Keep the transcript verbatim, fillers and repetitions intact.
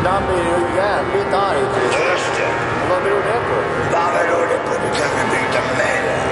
ibland blir jag jävligt arg. Just det. Vad beror det på? Vad beror det på? Du kan väl byta med mig då?